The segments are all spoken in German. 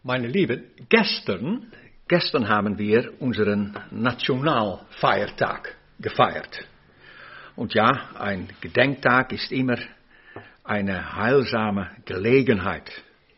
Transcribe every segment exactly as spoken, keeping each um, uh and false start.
Meine Lieben, gestern, gestern haben wir unseren Nationalfeiertag gefeiert. Und ja, ein Gedenktag ist immer eine heilsame Gelegenheit.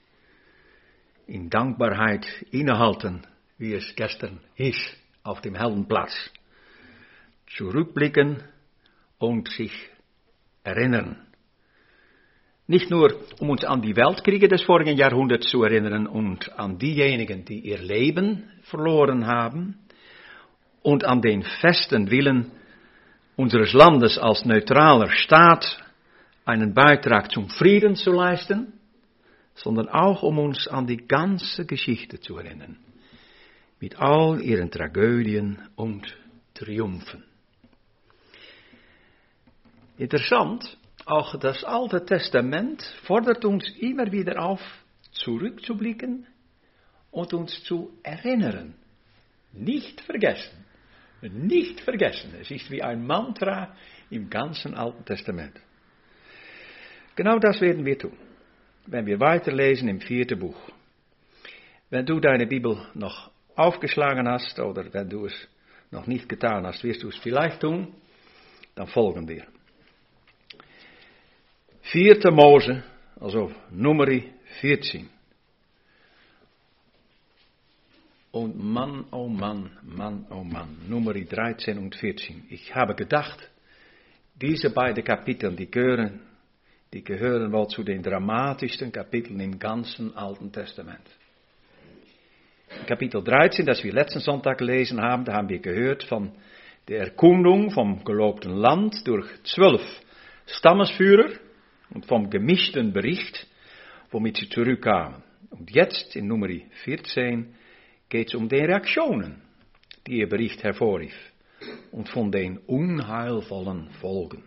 In Dankbarkeit innehalten, wie es gestern hieß, auf dem Heldenplatz. Zurückblicken und sich erinnern. Nicht nur, um uns an die Weltkriege des vorigen Jahrhunderts zu erinnern und an diejenigen, die ihr Leben verloren haben und an den festen Willen unseres Landes als neutraler Staat einen Beitrag zum Frieden zu leisten, sondern auch um uns an die ganze Geschichte zu erinnern, mit all ihren Tragödien und Triumphen. Interessant, auch das Alte Testament fordert uns immer wieder auf, zurückzublicken und uns zu erinnern. Nicht vergessen. Nicht vergessen. Es ist wie ein Mantra im ganzen Alten Testament. Genau das werden wir tun, wenn wir weiterlesen im vierten Buch. Wenn du deine Bibel noch aufgeschlagen hast oder wenn du es noch nicht getan hast, wirst du es vielleicht tun, dann folgen wir. Vierte Mose, also Numeri vierzehn. Und Mann, oh Mann, Mann, oh Mann, Numeri dreizehn und vierzehn. Ich habe gedacht, diese beiden Kapitel, die gehören, die gehören wohl zu den dramatischsten Kapiteln im ganzen Alten Testament. Kapitel dreizehn, das wir letzten Sonntag gelesen haben, da haben wir gehört von der Erkundung vom gelobten Land durch zwölf Stammesführer und vom gemischten Bericht, womit sie zurückkamen. Und jetzt in Numeri vierzehn geht es um die Reaktionen, die ihr Bericht hervorrief und von den unheilvollen Folgen.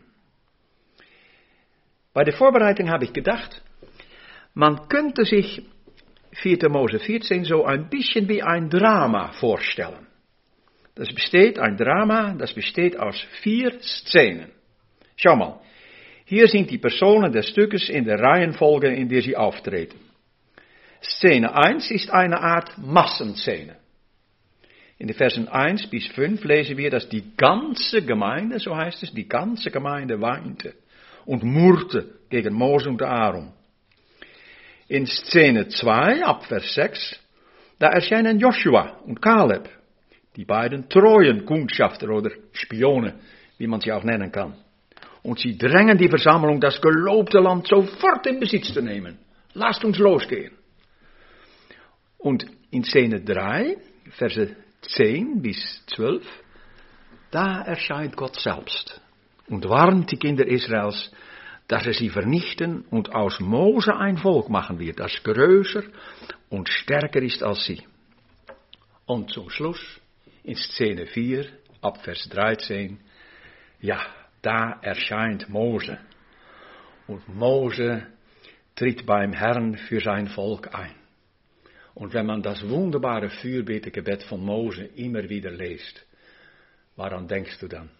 Bei der Vorbereitung habe ich gedacht, man könnte sich vierte Mose vierzehn so ein bisschen wie ein Drama vorstellen. Das besteht, ein Drama, das besteht aus vier Szenen. Schau mal. Hier sind die Personen des Stückes in der Reihenfolge, in der sie auftreten. Szene eins ist eine Art Massenszene. In den Versen eins bis fünf lesen wir, dass die ganze Gemeinde, so heißt es, die ganze Gemeinde weinte und murrte gegen Mose und Aaron. In Szene zwei, ab Vers sechs, da erscheinen Joshua und Kaleb, die beiden treuen Kundschafter oder Spione, wie man sie auch nennen kann. Und sie drängen die Versammlung, das gelobte Land sofort in Besitz zu nehmen. Lasst uns losgehen. Und in Szene drei, Verse zehn bis zwölf, da erscheint Gott selbst und warnt die Kinder Israels, dass er sie vernichten und aus Mose ein Volk machen wird, das größer und stärker ist als sie. Und zum Schluss, in Szene vier, ab Vers dreizehn, ja, da erscheint Mose. Und Mose tritt beim Herrn für sein Volk ein. Und wenn man das wunderbare Fürbittgebet von Mose immer wieder liest, woran denkst du dann?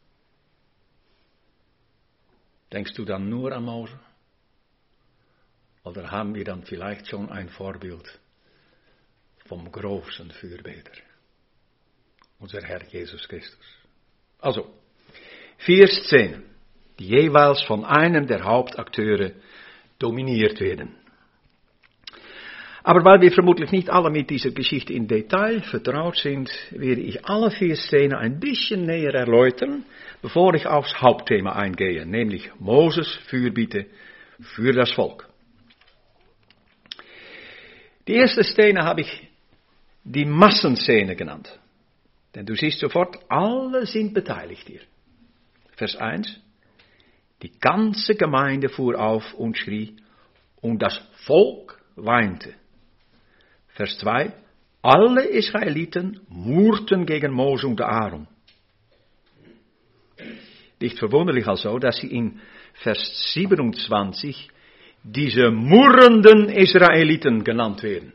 Denkst du dann nur an Mose? Oder haben wir dann vielleicht schon ein Vorbild vom großen Fürbeter, unser Herr Jesus Christus? Also, vier Szenen, die jeweils von einem der Hauptakteure dominiert werden. Aber weil wir vermutlich nicht alle mit dieser Geschichte in Detail vertraut sind, werde ich alle vier Szenen ein bisschen näher erläutern, bevor ich aufs Hauptthema eingehe, nämlich Moses Fürbitte für das Volk. Die erste Szene habe ich die Massenszene genannt. Denn du siehst sofort, alle sind beteiligt hier. Vers eins. Die ganze Gemeinde fuhr auf und schrie, und das Volk weinte. Vers zwei. Alle Israeliten murrten gegen Mose und Aaron. Nicht verwunderlich also, dass sie in Vers siebenundzwanzig diese murrenden Israeliten genannt werden.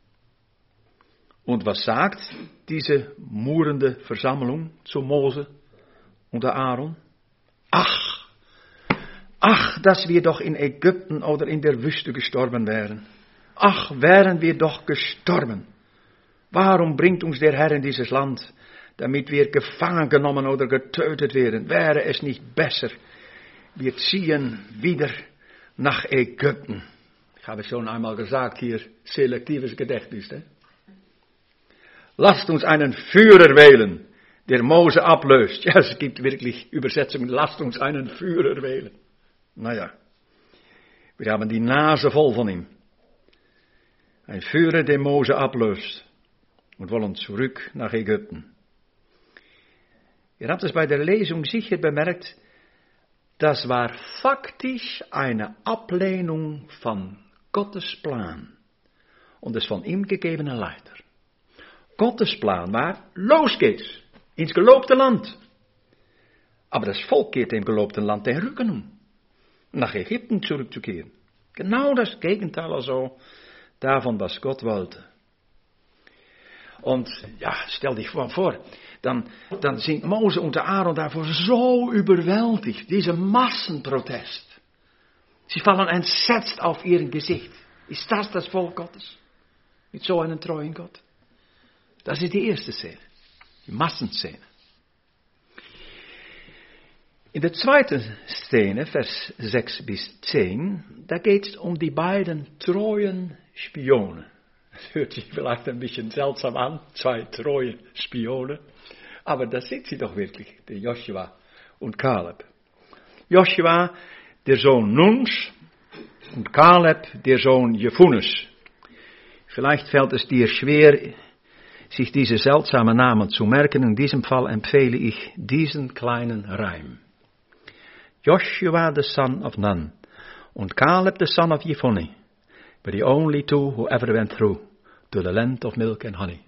Und was sagt diese murrende Versammlung zu Mose und Aaron? Ach, ach, dass wir doch in Ägypten oder in der Wüste gestorben wären. Ach, wären wir doch gestorben. Warum bringt uns der Herr in dieses Land, damit wir gefangen genommen oder getötet werden? Wäre es nicht besser, wir ziehen wieder nach Ägypten? Ich habe es schon einmal gesagt, hier selektives Gedächtnis. Ne? Lasst uns einen Führer wählen, der Mose ablöst. Ja, es gibt wirklich Übersetzungen, lasst uns einen Führer wählen. Naja, wir haben die Nase voll von ihm. Ein Führer, der Mose ablöst und wollen zurück nach Ägypten. Ihr habt es bei der Lesung sicher bemerkt, das war faktisch eine Ablehnung von Gottes Plan und des von ihm gegebenen Leiter. Gottes Plan war, los geht's, ins gelobte Land. Aber das Volk geht dem gelobten Land den Rücken um, nach Ägypten zurückzukehren. Genau das Gegenteil also davon, was Gott wollte. Und ja, stell dich vor, dann, dann sind Mose und Aaron davor so überwältigt, diese Massenprotest. Sie fallen entsetzt auf ihr Gesicht. Ist das das Volk Gottes? Mit so einem treuen Gott? Das ist die erste Szene, die Massenszene. In der zweiten Szene, Vers sechs bis zehn, da geht es um die beiden treuen Spione. Das hört sich vielleicht ein bisschen seltsam an, zwei treue Spione, aber das sind sie doch wirklich, der Joshua und Kaleb. Joshua, der Sohn Nuns, und Kaleb, der Sohn Jefunnes. Vielleicht fällt es dir schwer, sich diese seltsamen Namen zu merken. In diesem Fall empfehle ich diesen kleinen Reim. Joshua, the son of Nun, and Caleb, the son of Jephunneh, were the only two who ever went through to the land of milk and honey.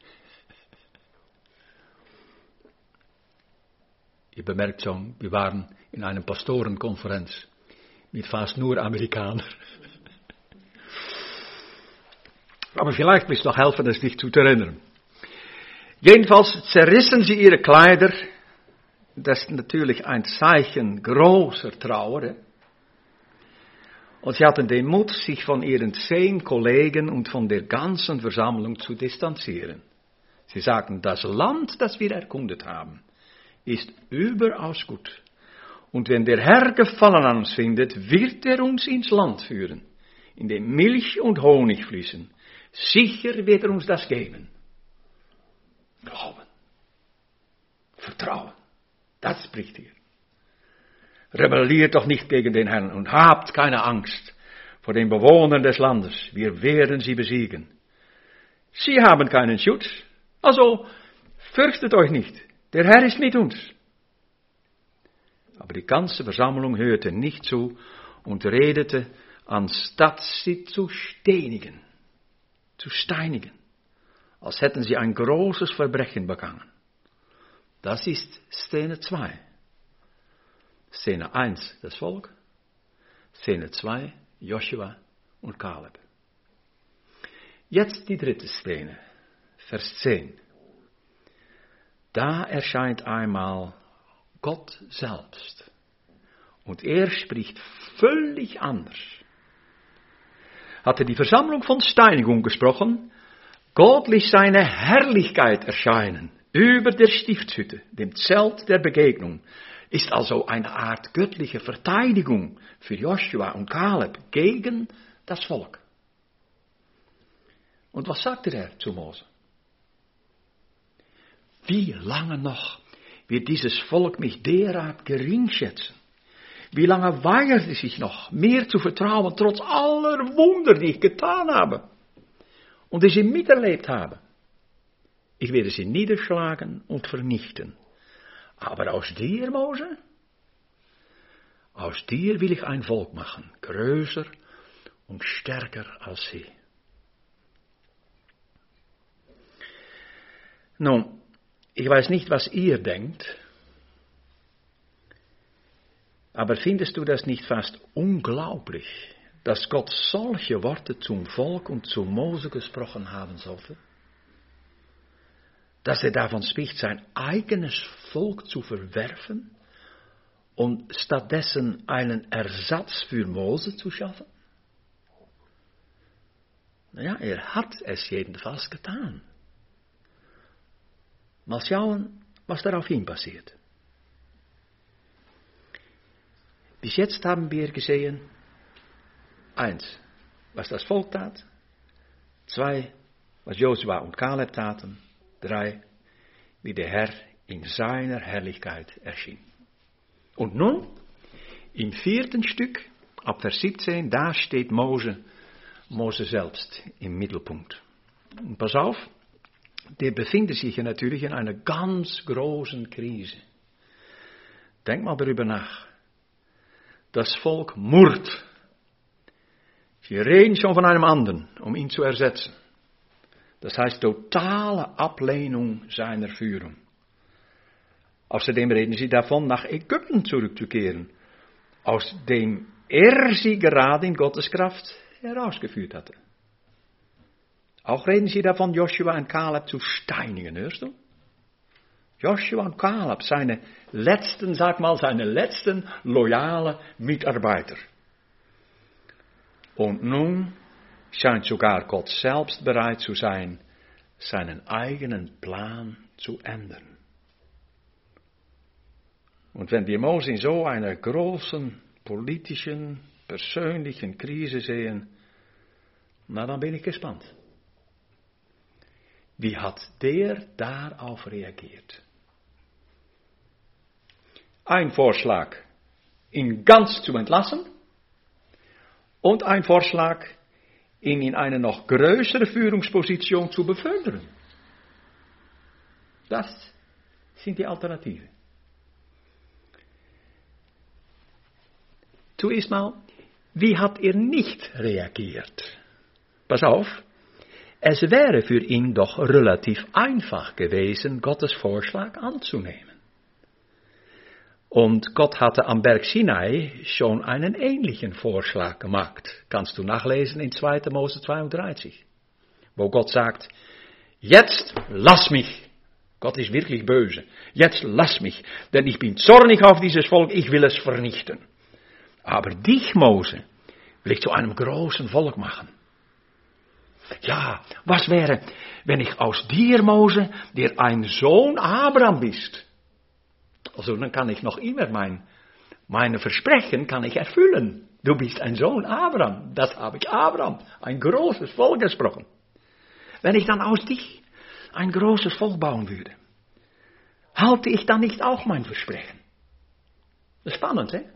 Ihr bemerkt schon, wir waren in einer Pastorenkonferenz mit fast nur Amerikanern. Aber vielleicht willst du noch helfen, es dich zu erinnern. Jedenfalls zerrissen sie ihre Kleider. Das ist natürlich ein Zeichen großer Trauer. Und sie hatten den Mut, sich von ihren zehn Kollegen und von der ganzen Versammlung zu distanzieren. Sie sagten, das Land, das wir erkundet haben, ist überaus gut. Und wenn der Herr Gefallen an uns findet, wird er uns ins Land führen, in dem Milch und Honig fließen. Sicher wird er uns das geben. Glauben. Vertrauen. Das spricht hier. Rebelliert doch nicht gegen den Herrn und habt keine Angst vor den Bewohnern des Landes. Wir werden sie besiegen. Sie haben keinen Schutz, also fürchtet euch nicht. Der Herr ist mit uns. Aber die ganze Versammlung hörte nicht zu und redete, anstatt sie zu stenigen, zu steinigen, als hätten sie ein großes Verbrechen begangen. Das ist Szene zwei. Szene eins, das Volk. Szene zwei, Joshua und Kaleb. Jetzt die dritte Szene, Vers zehn. Da erscheint einmal Gott selbst. Und er spricht völlig anders. Hatte die Versammlung von Steinigung gesprochen, Gott ließ seine Herrlichkeit erscheinen über der Stiftshütte, dem Zelt der Begegnung. Ist also eine Art göttliche Verteidigung für Joshua und Kaleb gegen das Volk. Und was sagte er zu Mose? Wie lange noch wird dieses Volk mich derart gering schätzen? Wie lange weigert es sich noch, mir zu vertrauen, trotz aller Wunder, die ich getan habe und die sie miterlebt habe? Ich werde sie niederschlagen und vernichten. Aber aus dir, Mose, aus dir will ich ein Volk machen, größer und stärker als sie. Nun, ich weiß nicht, was ihr denkt, aber findest du das nicht fast unglaublich, dass Gott solche Worte zum Volk und zu Mose gesprochen haben sollte? Dass er davon spricht, sein eigenes Volk zu verwerfen und stattdessen einen Ersatz für Mose zu schaffen? Naja, er hat es jedenfalls getan. Mal schauen, was daraufhin passiert. Bis jetzt haben wir gesehen, eins, was das Volk tat, zwei, was Josua und Kaleb taten, drei, wie der Herr in seiner Herrlichkeit erschien. Und nun, im vierten Stück, ab Vers siebzehn, da steht Mose, Mose selbst im Mittelpunkt. Und pass auf, der befindet sich hier natürlich in einer ganz großen Krise. Denk mal darüber nach. Das Volk murrt. Sie reden schon von einem anderen, um ihn zu ersetzen. Das heißt totale Ablehnung seiner Führung. Außerdem reden sie davon, nach Ägypten zurückzukehren, aus dem er sie gerade in Gottes Kraft herausgeführt hatte. Auch reden sie davon, Joshua und Kaleb zu steinigen, hörst du? Joshua und Kaleb, seine letzten, sag mal, seine letzten loyale Mitarbeiter. Und nun scheint sogar Gott selbst bereit zu sein, seinen eigenen Plan zu ändern. Und wenn wir Mose in so einer großen politischen, persönlichen Krise sehen, na dann bin ich gespannt. Wie hat der darauf reagiert? Ein Vorschlag, ihn ganz zu entlassen und ein Vorschlag, ihn in eine noch größere Führungsposition zu befördern. Das sind die Alternativen. Zuerst mal, wie hat er nicht reagiert? Pass auf, es wäre für ihn doch relativ einfach gewesen, Gottes Vorschlag anzunehmen. Und Gott hatte am Berg Sinai schon einen ähnlichen Vorschlag gemacht. Kannst du nachlesen in zweiter Mose zweiunddreißig, wo Gott sagt, jetzt lass mich. Gott ist wirklich böse. Jetzt lass mich, denn ich bin zornig auf dieses Volk, ich will es vernichten. Aber dich, Mose, will ich zu einem großen Volk machen. Ja, was wäre, wenn ich aus dir, Mose, der ein Sohn Abraham bist? Also dann kann ich noch immer mein, meine Versprechen kann ich erfüllen. Du bist ein Sohn Abraham. Das habe ich Abraham, ein großes Volk gesprochen. Wenn ich dann aus dich ein großes Volk bauen würde, halte ich dann nicht auch mein Versprechen? Das ist spannend, hè?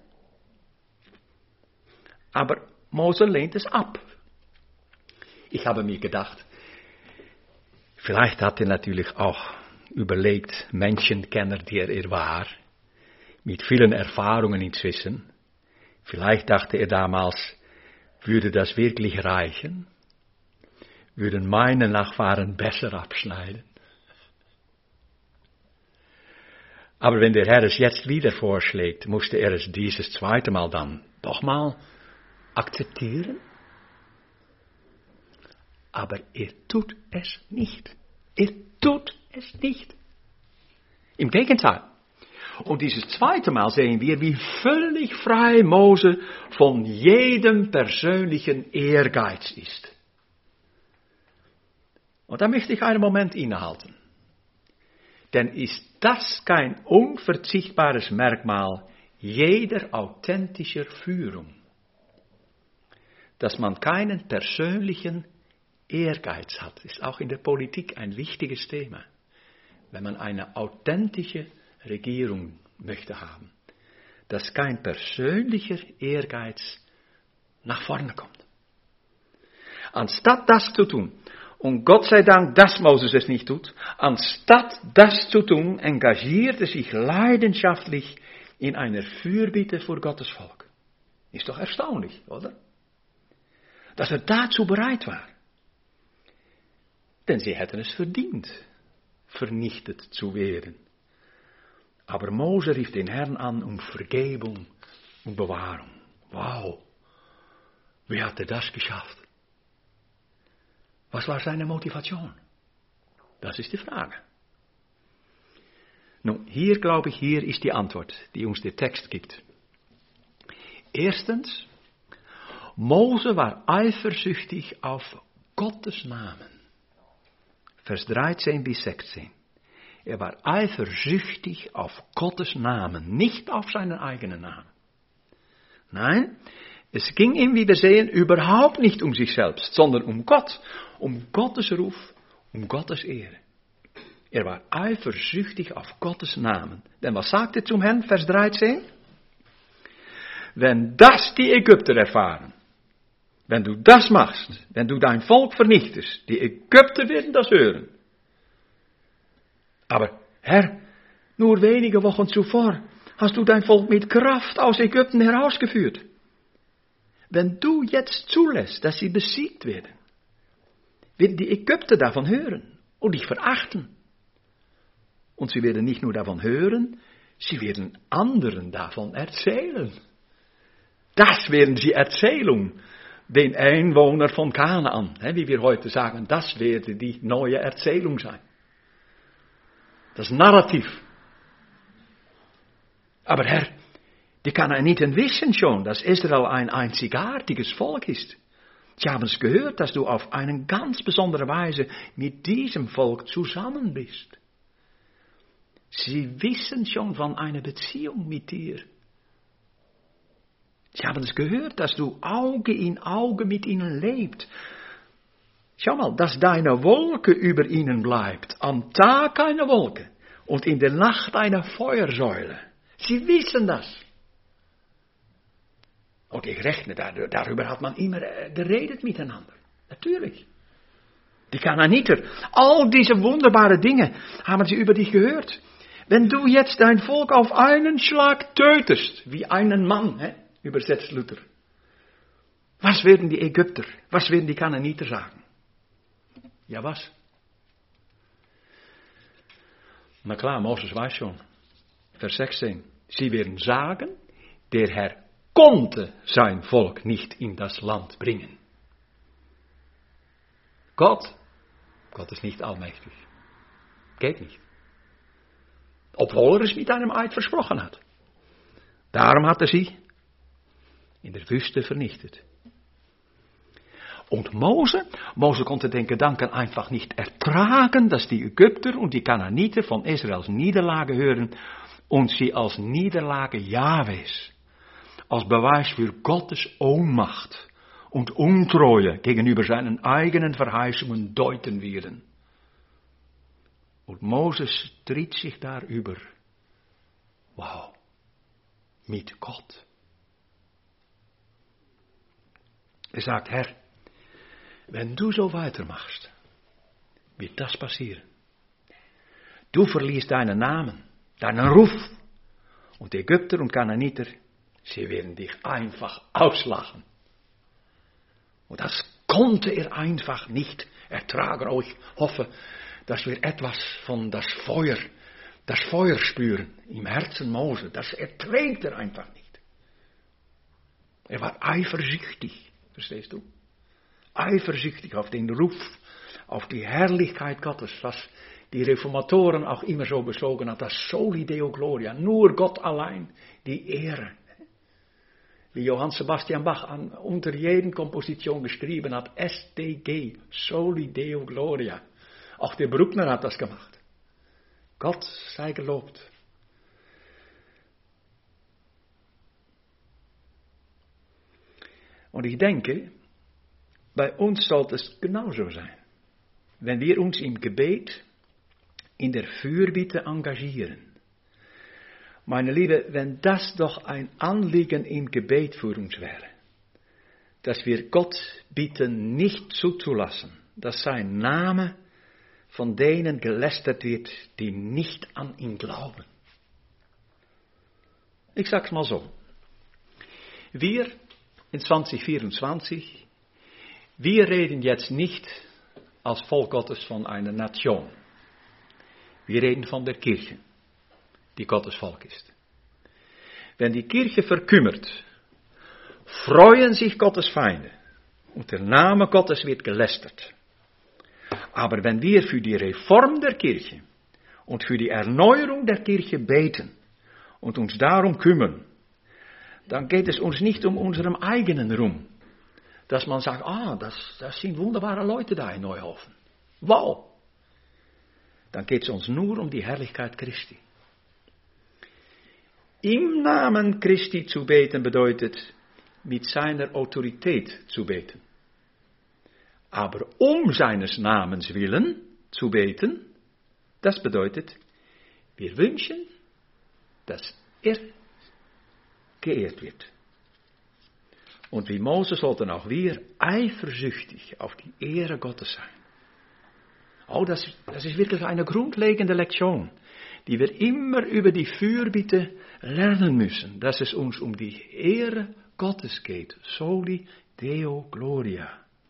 Aber Mose lehnt es ab. Ich habe mir gedacht, vielleicht hat er natürlich auch überlegt, Menschenkenner, der er war, mit vielen Erfahrungen inzwischen. Vielleicht dachte er damals, würde das wirklich reichen? Würden meine Nachfahren besser abschneiden? Aber wenn der Herr es jetzt wieder vorschlägt, musste er es dieses zweite Mal dann doch mal akzeptieren? Aber er tut es nicht. Er tut es nicht. Im Gegenteil. Und dieses zweite Mal sehen wir, wie völlig frei Mose von jedem persönlichen Ehrgeiz ist. Und da möchte ich einen Moment innehalten. Denn ist das kein unverzichtbares Merkmal jeder authentischer Führung? Dass man keinen persönlichen Ehrgeiz hat, ist auch in der Politik ein wichtiges Thema. Wenn man eine authentische Regierung möchte haben, dass kein persönlicher Ehrgeiz nach vorne kommt. Anstatt das zu tun, und Gott sei Dank, dass Moses es nicht tut, anstatt das zu tun, engagiert er sich leidenschaftlich in einer Fürbitte für Gottes Volk. Ist doch erstaunlich, oder? Dass er dazu bereit war. Denn sie hätten es verdient, vernichtet zu werden. Aber Mose rief den Herrn an um Vergebung und Bewahrung. Wow, wie hat er das geschafft? Was war seine Motivation? Das ist die Frage. Nun, hier glaube ich, hier ist die Antwort, die uns der Text gibt. Erstens, Mose war eifersüchtig auf Gottes Namen. Vers dreizehn bis sechzehn. Er war eifersüchtig auf Gottes Namen, nicht auf seinen eigenen Namen. Nein, es ging ihm, wie wir sehen, überhaupt nicht um sich selbst, sondern um Gott, um Gottes Ruf, um Gottes Ehre. Er war eifersüchtig auf Gottes Namen. Denn was sagt er zum Herrn, Vers dreizehn? Wenn das die Ägypter erfahren, wenn du das machst, wenn du dein Volk vernichtest, die Ägypter werden das hören. Aber, Herr, nur wenige Wochen zuvor hast du dein Volk mit Kraft aus Ägypten herausgeführt. Wenn du jetzt zulässt, dass sie besiegt werden, werden die Ägypter davon hören und dich verachten. Und sie werden nicht nur davon hören, sie werden anderen davon erzählen. Das werden sie erzählen, den Einwohner von Kanaan, wie wir heute sagen, das werde die neue Erzählung sein. Das Narrativ. Aber Herr, die Kanaaniten wissen schon, dass Israel ein einzigartiges Volk ist. Sie haben es gehört, dass du auf eine ganz besondere Weise mit diesem Volk zusammen bist. Sie wissen schon von einer Beziehung mit dir. Sie haben es gehört, dass du Auge in Auge mit ihnen lebst. Schau mal, dass deine Wolke über ihnen bleibt. Am Tag eine Wolke und in der Nacht eine Feuersäule. Sie wissen das. Und ich rechne, darüber hat man immer geredet miteinander. Natürlich. Die Kanaaniter, all diese wunderbaren Dinge haben sie über dich gehört. Wenn du jetzt dein Volk auf einen Schlag tötest, wie einen Mann, he, übersetzt Luther, was werden die Ägypter, was werden die Kanaaniter sagen? Ja, was? Na klar, Moses weiß schon. Vers sechzehn. Sie werden sagen, der Herr konnte sein Volk nicht in das Land bringen. Gott, Gott ist nicht allmächtig. Geht nicht. Obwohl er es mit einem Eid versprochen hat. Darum hat er sie in der Wüste vernichtet. Und Mose, Mose konnte den Gedanken einfach nicht ertragen, dass die Ägypter und die Kanaaniter von Israels Niederlage hören und sie als Niederlage Jahwes, als Beweis für Gottes Ohnmacht und Untreue gegenüber seinen eigenen Verheißungen deuten werden. Und Moses tritt sich darüber. Wow, mit Gott. Er sagt, Herr, wenn du so weitermachst, wird das passieren. Du verlierst deinen Namen, deinen Ruf. Und die Ägypter und Kanaaniter, sie werden dich einfach auslachen. Und das konnte er einfach nicht ertragen. Oh, ich hoffe, dass wir etwas von das Feuer, das Feuer spüren im Herzen Mose. Das erträgt er einfach nicht. Er war eifersüchtig, verstehst du? Eifersüchtig auf den Ruf, auf die Herrlichkeit Gottes, was die Reformatoren auch immer so bezogen hat, das Soli Deo Gloria, nur Gott allein, die Ehre. Wie Johann Sebastian Bach an, unter jeden Komposition geschrieben hat, S D G, Soli Deo Gloria. Auch der Bruckner hat das gemacht. Gott sei gelobt. Und ich denke, bei uns sollte es genauso sein. Wenn wir uns im Gebet, in der Fürbitte engagieren. Meine Liebe, wenn das doch ein Anliegen im Gebet für uns wäre, dass wir Gott bitten, nicht zuzulassen, dass sein Name von denen gelästert wird, die nicht an ihn glauben. Ich sag's mal so. Wir in zwanzig vierundzwanzig, wir reden jetzt nicht als Volk Gottes von einer Nation. Wir reden von der Kirche, die Gottes Volk ist. Wenn die Kirche verkümmert, freuen sich Gottes Feinde und der Name Gottes wird gelästert. Aber wenn wir für die Reform der Kirche und für die Erneuerung der Kirche beten und uns darum kümmern, dann geht es uns nicht um unseren eigenen Ruhm, dass man sagt, ah, das, das sind wunderbare Leute da in Neuhofen. Wow! Dann geht es uns nur um die Herrlichkeit Christi. Im Namen Christi zu beten bedeutet, mit seiner Autorität zu beten. Aber um seines Namens willen zu beten, das bedeutet, wir wünschen, dass er geehrt wird. Und wie Mose sollten auch wir eifersüchtig auf die Ehre Gottes sein. Oh, das, das ist wirklich eine grundlegende Lektion, die wir immer über die Fürbitte lernen müssen, dass es uns um die Ehre Gottes geht. Soli Deo Gloria.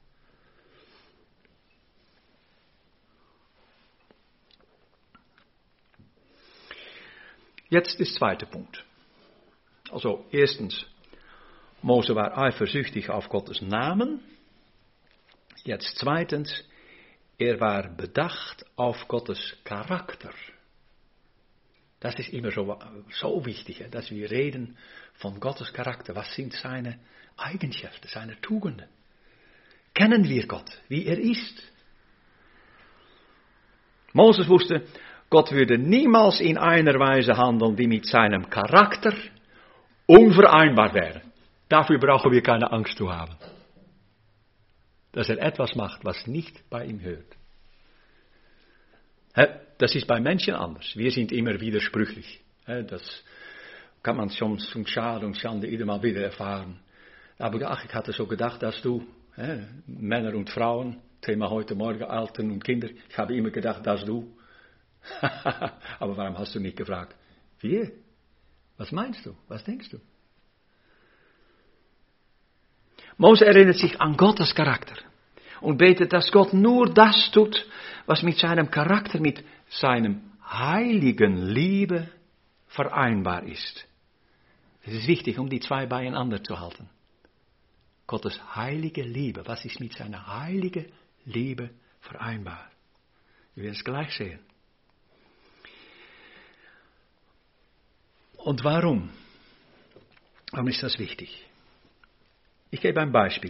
Jetzt der zweite Punkt. Also erstens, Mose war eifersüchtig auf Gottes Namen. Jetzt zweitens, er war bedacht auf Gottes Charakter. Das ist immer so, so wichtig, dass wir reden von Gottes Charakter. Was sind seine Eigenschaften, seine Tugenden? Kennen wir Gott, wie er ist? Moses wusste, Gott würde niemals in einer Weise handeln, die mit seinem Charakter unvereinbar wäre. Dafür brauchen wir keine Angst zu haben. Dass er etwas macht, was nicht bei ihm hört. Das ist bei Menschen anders. Wir sind immer widersprüchlich. Das kann man schon zum Schade und Schande immer mal wieder erfahren. Aber ach, ich hatte so gedacht, dass du, Männer und Frauen, Thema heute Morgen, Alten und Kinder, ich habe immer gedacht, dass du. Aber warum hast du nicht gefragt? Wie? Was meinst du? Was denkst du? Mose erinnert sich an Gottes Charakter und betet, dass Gott nur das tut, was mit seinem Charakter, mit seinem heiligen Liebe vereinbar ist. Es ist wichtig, um die zwei beieinander zu halten. Gottes heilige Liebe, was ist mit seiner heiligen Liebe vereinbar? Wir werden es gleich sehen. Und warum? Warum ist das wichtig? Ich gebe ein Beispiel.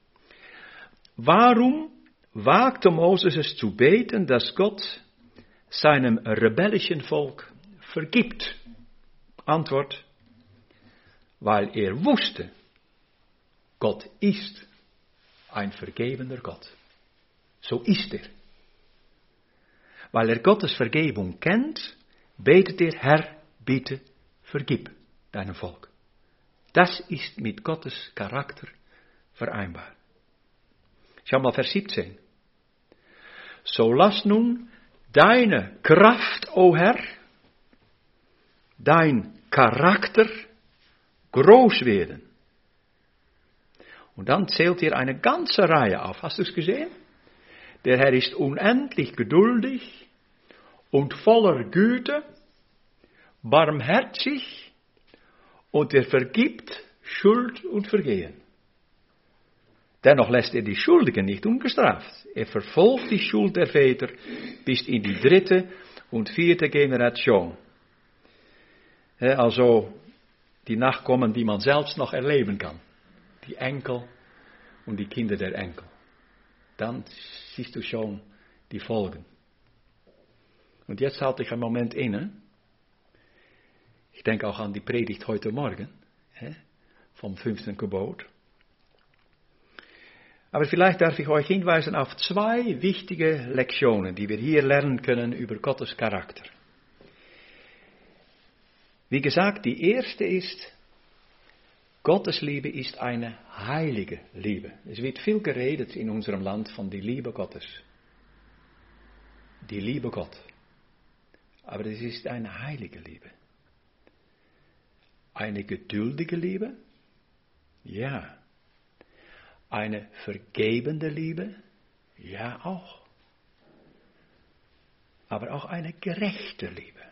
Warum wagte Moses es zu beten, dass Gott seinem rebellischen Volk vergibt? Antwort, weil er wusste, Gott ist ein vergebender Gott. So ist er. Weil er Gottes Vergebung kennt, betet er, Herr, bitte vergib deinem Volk. Das ist mit Gottes Charakter vereinbar. Schau mal Vers siebzehn. So lass nun deine Kraft, o Herr, dein Charakter groß werden. Und dann zählt hier eine ganze Reihe auf. Hast du es gesehen? Der Herr ist unendlich geduldig und voller Güte, barmherzig und er vergibt Schuld und Vergehen. Dennoch lässt er die Schuldigen nicht ungestraft. Er verfolgt die Schuld der Väter bis in die dritte und vierte Generation. Also die Nachkommen, die man selbst noch erleben kann. Die Enkel und die Kinder der Enkel. Dann siehst du schon die Folgen. Und jetzt halte ich einen Moment inne. Ich denke auch an die Predigt heute Morgen, vom fünften Gebot. Aber vielleicht darf ich euch hinweisen auf zwei wichtige Lektionen, die wir hier lernen können über Gottes Charakter. Wie gesagt, die erste ist, Gottes Liebe ist eine heilige Liebe. Es wird viel geredet in unserem Land von der Liebe Gottes. Die Liebe Gott. Aber es ist eine heilige Liebe. Eine geduldige Liebe? Ja. Eine vergebende Liebe? Ja, auch. Aber auch eine gerechte Liebe.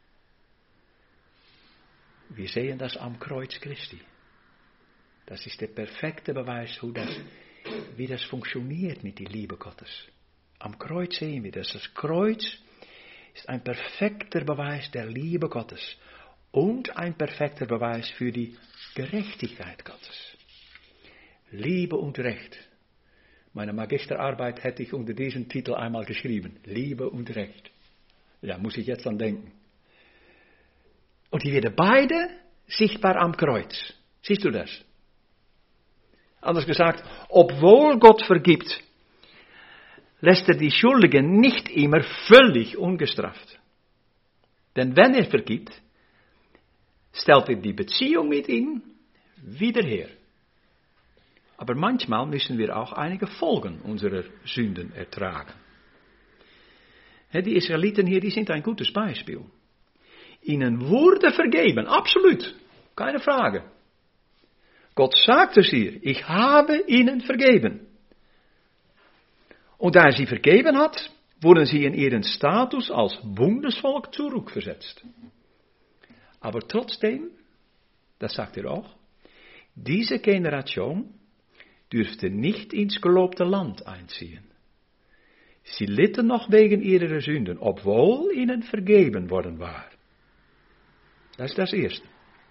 Wir sehen das am Kreuz Christi. Das ist der perfekte Beweis, hoe das, wie das funktioniert mit der Liebe Gottes. Am Kreuz sehen wir das. Das Kreuz ist ein perfekter Beweis der Liebe Gottes und ein perfekter Beweis für die Gerechtigkeit Gottes. Liebe und Recht. Meine Magisterarbeit hätte ich unter diesem Titel einmal geschrieben. Liebe und Recht. Ja, muss ich jetzt an denken. Und die werden beide sichtbar am Kreuz. Siehst du das? Anders gesagt, obwohl Gott vergibt, lässt er die Schuldigen nicht immer völlig ungestraft. Denn wenn er vergibt, stellt er die Beziehung mit ihnen wieder her. Aber manchmal müssen wir auch einige Folgen unserer Sünden ertragen. Die Israeliten hier, die sind ein gutes Beispiel. Ihnen wurde vergeben, absolut, keine Frage. Gott sagt es hier, ich habe ihnen vergeben. Und da er sie vergeben hat, wurden sie in ihren Status als Bundesvolk zurückversetzt. Aber trotzdem, das sagt er auch, diese Generation dürfte nicht ins gelobte Land einziehen. Sie litten noch wegen ihrer Sünden, obwohl ihnen vergeben worden war. Das ist das Erste.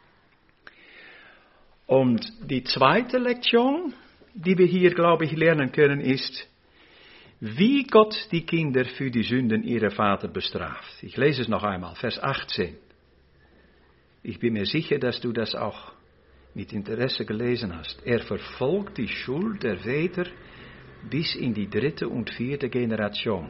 Und die zweite Lektion, die wir hier, glaube ich, lernen können, ist, wie Gott die Kinder für die Sünden ihrer Vater bestraft. Ich lese es noch einmal, Vers achtzehn. Ich bin mir sicher, dass du das auch mit Interesse gelesen hast. Er verfolgt die Schuld der Väter bis in die dritte und vierte Generation.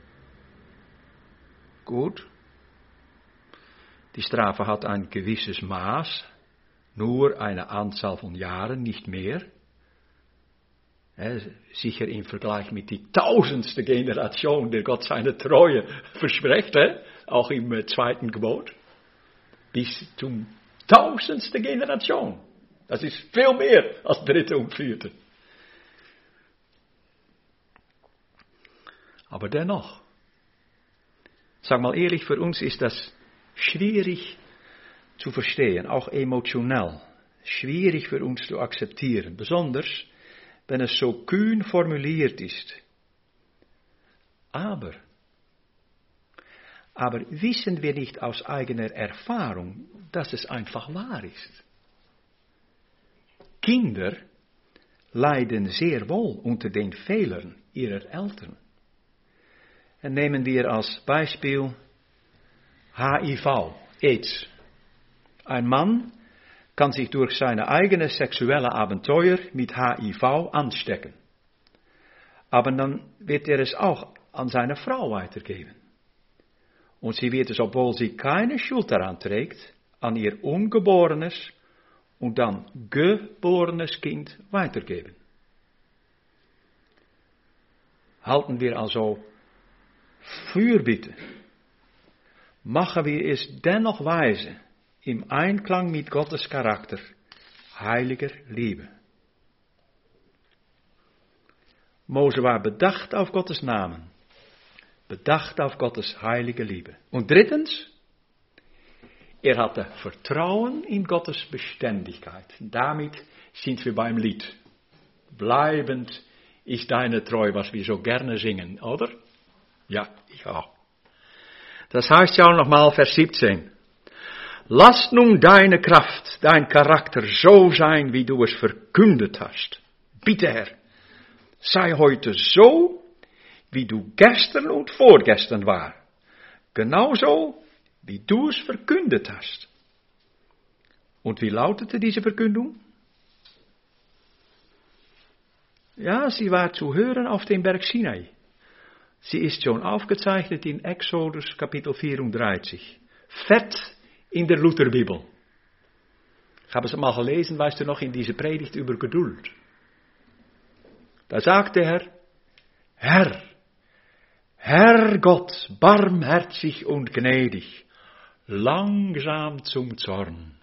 Gut. Die Strafe hat ein gewisses Maß, nur eine Anzahl von Jahren, nicht mehr. Ja, sicher im Vergleich mit die tausendste Generation, der Gott seine Treue verspricht, ja, auch im äh, zweiten Gebot. Bis zum tausendste Generation. Das ist viel mehr als dritte und vierte. Aber dennoch, sag mal ehrlich, für uns ist das schwierig zu verstehen, auch emotionell. Schwierig für uns zu akzeptieren, besonders wenn es so kühn formuliert ist. Aber, aber wissen wir nicht aus eigener Erfahrung, dass es einfach wahr ist? Kinder leiden sehr wohl unter den Fehlern ihrer Eltern. Und nehmen wir als Beispiel H I V, AIDS. Ein Mann kann sich durch seine eigene sexuelle Abenteuer mit H I V anstecken. Aber dann wird er es auch an seine Frau weitergeben. Und sie wird es, obwohl sie keine Schuld daran trägt, an ihr ungeborenes und dann geborenes Kind weitergeben. Halten wir also Fürbitte. Machen wir es dennoch weise, im Einklang mit Gottes Charakter, heiliger Liebe. Mose war bedacht auf Gottes Namen, bedacht auf Gottes heilige Liebe. Und drittens, er hatte Vertrauen in Gottes Beständigkeit. Damit sind wir beim Lied. Bleibend ist deine Treu, was wir so gerne singen, oder? Ja, ich auch. Das heißt ja auch nochmal Vers siebzehn. Lass nun deine Kraft, dein Charakter so sein, wie du es verkündet hast. Bitte, Herr, sei heute so, wie du gestern und vorgestern war. Genauso, wie du es verkündet hast. Und wie lautete diese Verkündung? Ja, sie war zu hören auf dem Berg Sinai. Sie ist schon aufgezeichnet in Exodus Kapitel vierunddreißig. Fett in der Lutherbibel. Ich habe es mal gelesen, weißt du noch, in diese Predigt über Geduld. Da sagte er, Herr, Herr Gott, barmherzig und gnädig, langsam zum Zorn,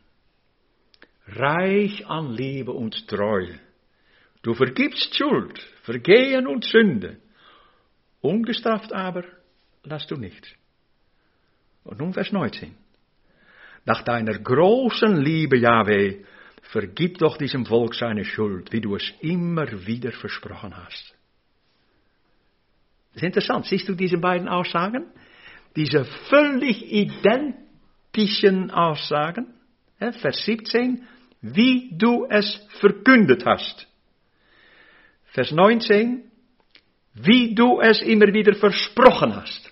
reich an Liebe und Treue. Du vergibst Schuld, Vergehen und Sünde. Ungestraft aber lässt du nicht. Und nun Vers neunzehn. Nach deiner großen Liebe, Jahwe, vergib doch diesem Volk seine Schuld, wie du es immer wieder versprochen hast. Das ist interessant. Siehst du diese beiden Aussagen? Diese völlig identischen Aussagen. Vers siebzehn. Wie du es verkündet hast. Vers neunzehn, wie du es immer wieder versprochen hast.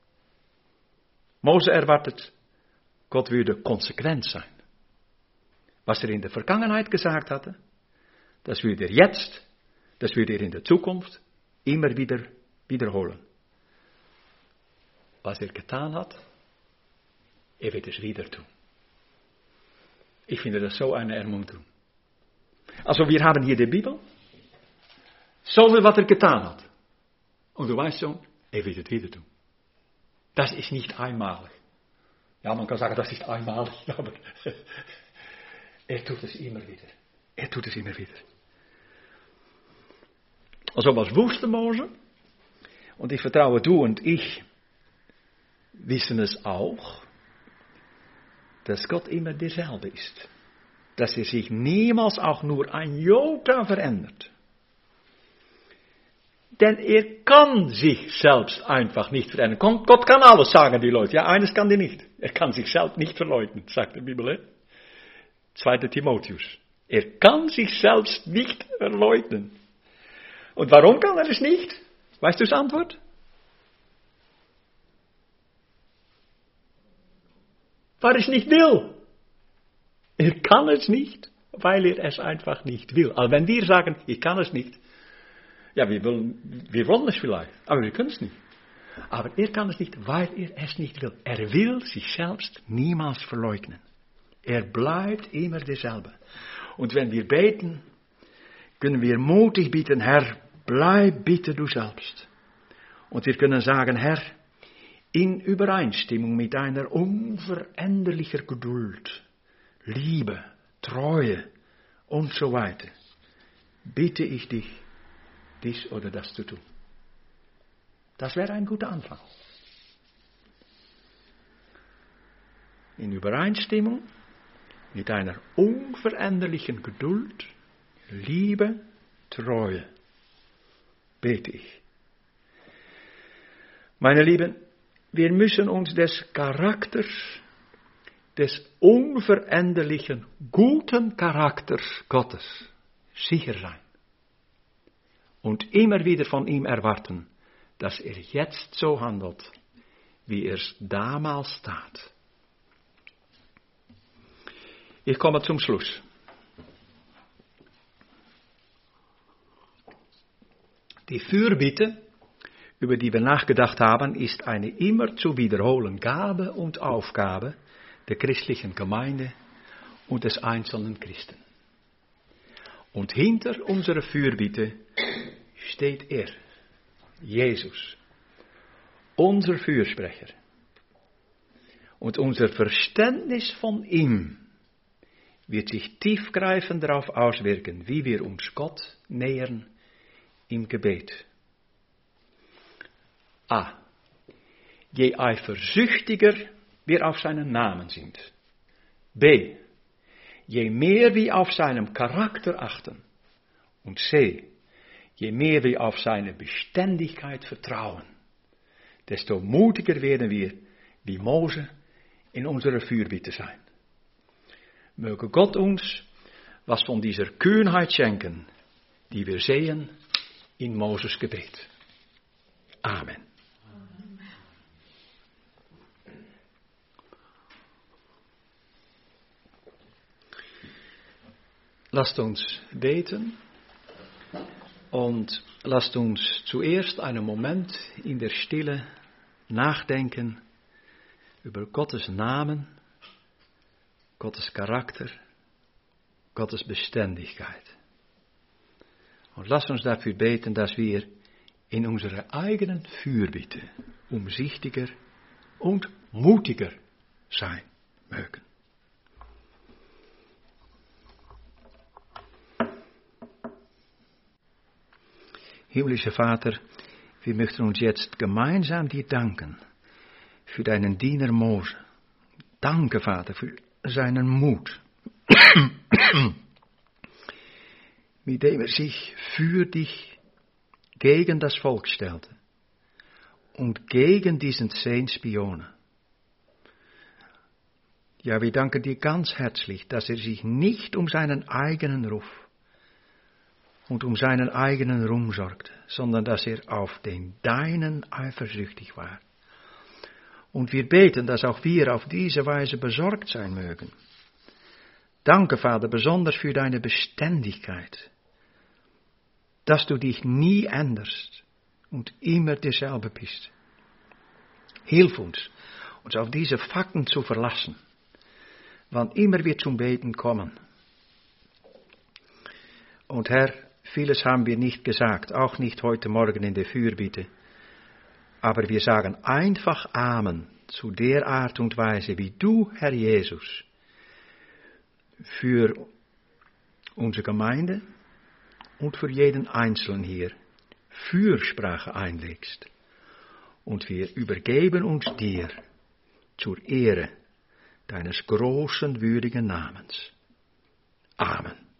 Mose erwartet, Gott würde konsequent sein. Was er in der Vergangenheit gesagt hatte, das würde er jetzt, das würde er in der Zukunft immer wieder wiederholen. Was er getan hat, er wird es wieder tun. Ich finde das so eine Ermunterung. Also wir haben hier die Bibel, zoveel wat er getan hat. Und du weißt schon, er wird es wieder tun. Das ist nicht einmalig. Ja, man kann sagen, das ist einmalig, aber er tut es immer wieder. Er tut es immer wieder. Also was wusste Mose, und ich vertraue, du und ich wissen es auch, dass Gott immer derselbe ist. Dass er sich niemals auch nur ein Jota verändert. Denn er kann sich selbst einfach nicht verändern. Gott kann alles, sagen die Leute. Ja, eines kann er nicht. Er kann sich selbst nicht verleugnen, sagt die Bibel. Hè? zweiter Timotheus. Er kann sich selbst nicht verleugnen. Und warum kann er es nicht? Weißt du die Antwort? Weil er es nicht will. Er kann es nicht, weil er es einfach nicht will. Also wenn wir sagen, ich kann es nicht, ja, wir wollen, wir wollen es vielleicht, aber wir können es nicht. Aber er kann es nicht, weil er es nicht will. Er will sich selbst niemals verleugnen. Er bleibt immer derselbe. Und wenn wir beten, können wir mutig bitten, Herr, bleib bitte du selbst. Und wir können sagen, Herr, in Übereinstimmung mit deiner unveränderlichen Geduld, Liebe, Treue und so weiter, bitte ich dich, dies oder das zu tun. Das wäre ein guter Anfang. In Übereinstimmung mit einer unveränderlichen Geduld, Liebe, Treue, bete ich. Meine Lieben, wir müssen uns des Charakters, des unveränderlichen, guten Charakters Gottes sicher sein. Und immer wieder von ihm erwarten, dass er jetzt so handelt, wie er es damals tat. Ich komme zum Schluss. Die Fürbitte, über die wir nachgedacht haben, ist eine immer zu wiederholen Gabe und Aufgabe der christlichen Gemeinde und des einzelnen Christen. Und hinter unserer Fürbitte steht er, Jesus, unser Fürsprecher. Und unser Verständnis von ihm wird sich tiefgreifend darauf auswirken, wie wir uns Gott nähern im Gebet. A. Je eifersüchtiger wir auf seinen Namen sind. B. Je mehr wir auf seinem Charakter achten. Und C. Je mehr wir auf seine Beständigkeit vertrauen, desto mutiger werden wir, wie Mose, in unserer Fürbitte sein. Möge Gott uns was von dieser Kühnheit schenken, die wir sehen in Moses Gebet. Amen. Lasst uns beten und lasst uns zuerst einen Moment in der Stille nachdenken über Gottes Namen, Gottes Charakter, Gottes Beständigkeit. Und lasst uns dafür beten, dass wir in unserer eigenen Fürbitte umsichtiger und mutiger sein mögen. Himmlischer Vater, wir möchten uns jetzt gemeinsam dir danken für deinen Diener Mose. Danke, Vater, für seinen Mut, mit dem er sich für dich gegen das Volk stellte und gegen diesen zehn Spionen. Ja, wir danken dir ganz herzlich, dass er sich nicht um seinen eigenen Ruf, und um seinen eigenen Ruhm sorgte, sondern dass er auf den Deinen eifersüchtig war. Und wir beten, dass auch wir auf diese Weise besorgt sein mögen. Danke, Vater, besonders für deine Beständigkeit, dass du dich nie änderst und immer derselbe bist. Hilf uns, uns auf diese Fakten zu verlassen, wann immer wir zum Beten kommen. Und Herr, vieles haben wir nicht gesagt, auch nicht heute Morgen in der Fürbitte, aber wir sagen einfach Amen zu der Art und Weise, wie du, Herr Jesus, für unsere Gemeinde und für jeden Einzelnen hier Fürsprache einlegst. Und wir übergeben uns dir zur Ehre deines großen, würdigen Namens. Amen.